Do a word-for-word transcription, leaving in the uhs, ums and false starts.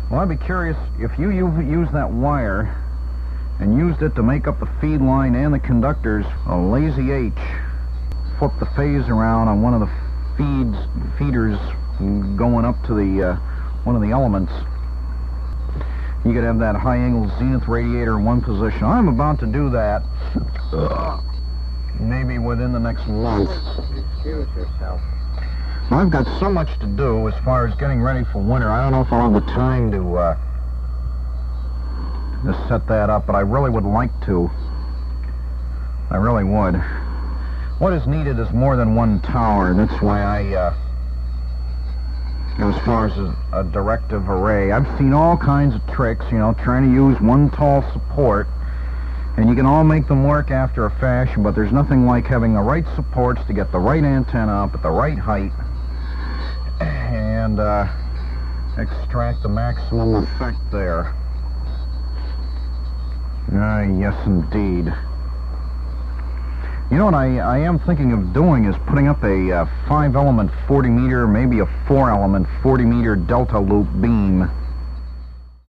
Well, I'd be curious if you used that wire and used it to make up the feed line and the conductors, a lazy H, flip the phase around on one of the feeds, feeders going up to the uh, one of the elements. You could have that high-angle zenith radiator in one position. I'm about to do that maybe within the next month. Excuse yourself. I've got so much to do as far as getting ready for winter. I don't know if I'll have the time to, uh, to set that up, but I really would like to. I really would. What is needed is more than one tower. That's why I, uh, as far as a, a directive array, I've seen all kinds of tricks, you know, trying to use one tall support, and you can all make them work after a fashion, but there's nothing like having the right supports to get the right antenna up at the right height and uh, extract the maximum effect there. Ah, yes, indeed. You know what I, I am thinking of doing is putting up a uh, five element forty meter, maybe a four element forty meter delta loop beam